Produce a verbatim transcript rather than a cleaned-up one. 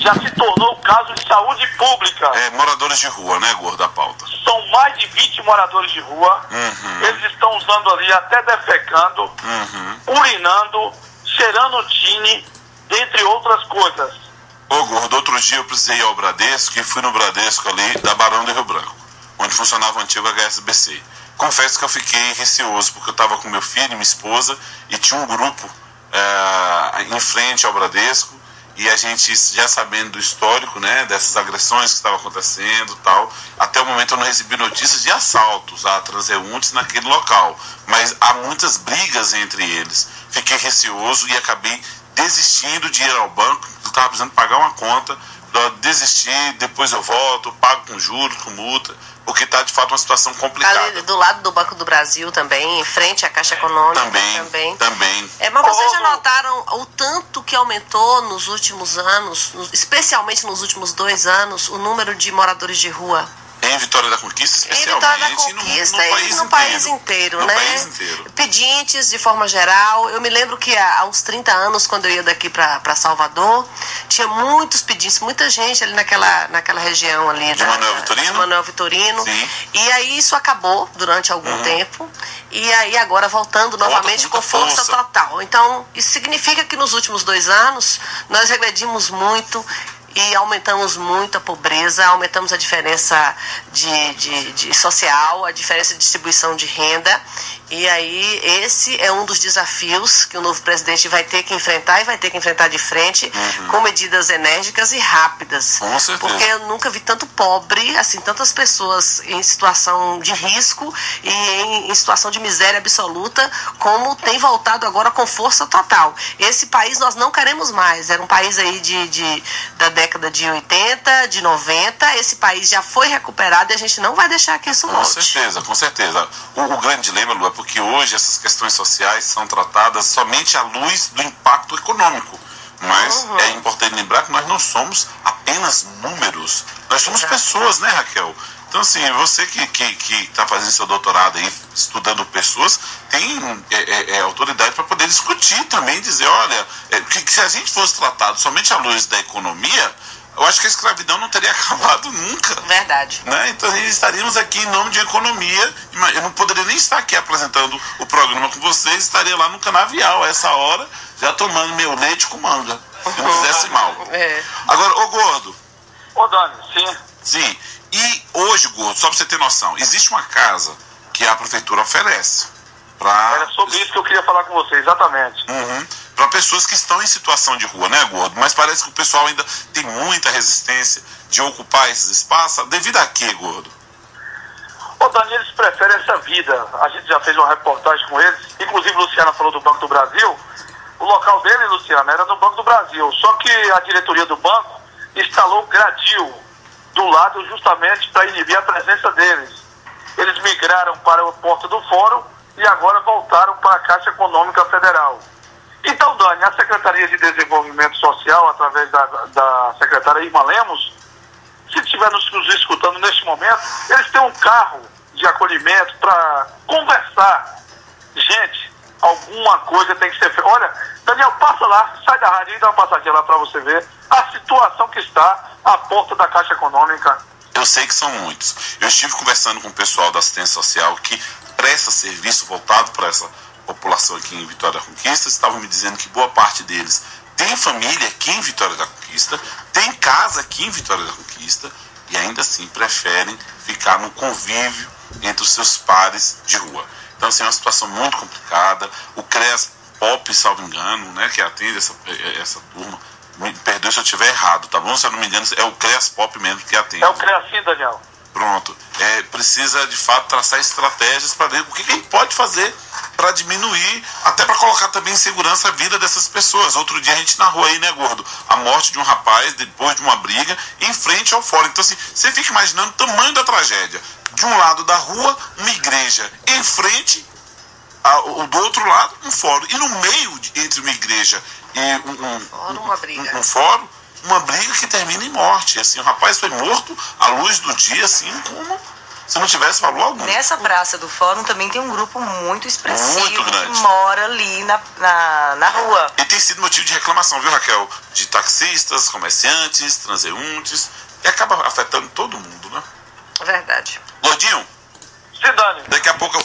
já se tornou um caso de saúde pública. É, moradores de rua, né, Gordo, a pauta? São mais de vinte moradores de rua. Uhum. Eles estão usando ali, até defecando, Uhum. urinando, cheirando tine, dentre outras coisas. Ô, Gordo, outro dia eu precisei ir ao Bradesco e fui no Bradesco ali da Barão do Rio Branco, onde funcionava o antigo H S B C. Confesso que eu fiquei receoso, porque eu estava com meu filho e minha esposa e tinha um grupo é, em frente ao Bradesco, e a gente já sabendo do histórico, né, dessas agressões que estavam acontecendo e tal. Até o momento eu não recebi notícias de assaltos a transeuntes naquele local, mas há muitas brigas entre eles. Fiquei receoso e acabei desistindo de ir ao banco. Eu estava precisando pagar uma conta, eu desisti, depois eu volto, pago com juros, com multa, porque está de fato uma situação complicada. Ali do lado do Banco do Brasil também, em frente à Caixa Econômica também. Também. também. É, mas vocês já notaram o tanto que aumentou nos últimos anos, especialmente nos últimos dois anos, o número de moradores de rua? Em Vitória da Conquista, especialmente. Em Vitória da Conquista no, no, país, e no inteiro. país inteiro, no né? país inteiro. Pedintes, de forma geral. Eu me lembro que há uns trinta anos, quando eu ia daqui para Salvador, tinha muitos pedintes, muita gente ali naquela, naquela região ali. De da, Manuel Vitorino? De Manuel Vitorino. Sim. E aí isso acabou durante algum uhum. tempo. E aí agora voltando novamente com, com força, força total. Então, isso significa que nos últimos dois anos nós regredimos muito e aumentamos muito a pobreza, aumentamos a diferença de, de, de social, a diferença de distribuição de renda. E aí esse é um dos desafios que o novo presidente vai ter que enfrentar e vai ter que enfrentar de frente, uhum. com medidas enérgicas e rápidas. Com certeza. Porque eu nunca vi tanto pobre, assim, tantas pessoas em situação de risco e em, em situação de miséria absoluta, como tem voltado agora com força total. Esse país nós não queremos mais. Era um país aí de, de, da década de oitenta, de noventa. Esse país já foi recuperado e a gente não vai deixar que isso volte. Com certeza, com certeza. O, o grande dilema, Lu, é porque hoje essas questões sociais são tratadas somente à luz do impacto econômico. Mas uhum. é importante lembrar que nós não somos apenas números. Nós somos Exato. pessoas, né, Raquel? Então, assim, você que está que, que tá fazendo seu doutorado aí, estudando pessoas, tem é, é, é, autoridade para poder discutir também, dizer, olha, é, que, que se a gente fosse tratado somente à luz da economia, eu acho que a escravidão não teria acabado nunca. Verdade. Né? Então a gente estaríamos aqui em nome de economia. Eu não poderia nem estar aqui apresentando o programa com vocês, estaria lá no canavial a essa hora, já tomando meu leite com manga, se não fizesse mal. É. Agora, ô Gordo. Ô Dani, sim. Sim. E hoje, Gordo, só para você ter noção, existe uma casa que a prefeitura oferece. Pra... Era sobre isso que eu queria falar com você, exatamente. Uhum. Para pessoas que estão em situação de rua, né, Gordo? Mas parece que o pessoal ainda tem muita resistência de ocupar esses espaços. Devido a quê, Gordo? Ô, Dani, eles preferem essa vida. A gente já fez uma reportagem com eles. Inclusive, Luciana falou do Banco do Brasil. O local dele, Luciana, era no Banco do Brasil. Só que a diretoria do banco instalou gradil do lado justamente para inibir a presença deles. Eles migraram para o Porto do Fórum e agora voltaram para a Caixa Econômica Federal. Então, Dani, a Secretaria de Desenvolvimento Social, através da, da secretária Irma Lemos, se estiver nos, nos escutando neste momento, eles têm um carro de acolhimento para conversar. Gente, alguma coisa tem que ser feita. Olha, Daniel, passa lá, sai da rádio e dá uma passadinha lá para você ver a situação que está à porta da Caixa Econômica. Eu sei que são muitos. Eu estive conversando com o pessoal da assistência social que presta serviço voltado para essa população aqui em Vitória da Conquista. Estavam me dizendo que boa parte deles tem família aqui em Vitória da Conquista, tem casa aqui em Vitória da Conquista e ainda assim preferem ficar no convívio entre os seus pares de rua. Então, assim, é uma situação muito complicada. O CREAS Pop, salvo engano, né, que atende essa, essa turma, me perdoe se eu estiver errado, tá bom? Se eu não me engano, é o CREAS Pop mesmo que atende. É o CREAS, sim, Daniel. Pronto. É, precisa, de fato, traçar estratégias para ver o que, que a gente pode fazer para diminuir, até para colocar também em segurança a vida dessas pessoas. Outro dia a gente narrou aí, né, Gordo? A morte de um rapaz depois de uma briga em frente ao fórum. Então, assim, você fica imaginando o tamanho da tragédia. De um lado da rua, uma igreja em frente, a, o, do outro lado, um fórum. E no meio, de, entre uma igreja e um, um, fórum, uma briga. um, um fórum, uma briga que termina em morte. Assim, o rapaz foi morto à luz do dia, assim como Se não tivesse valor algum. Nessa praça do Fórum também tem um grupo muito expressivo Muito grande. que mora ali na, na, na rua. E tem sido motivo de reclamação, viu, Raquel? De taxistas, comerciantes, transeuntes. E acaba afetando todo mundo, né? Verdade. Gordinho, Sim, Dani. daqui a pouco eu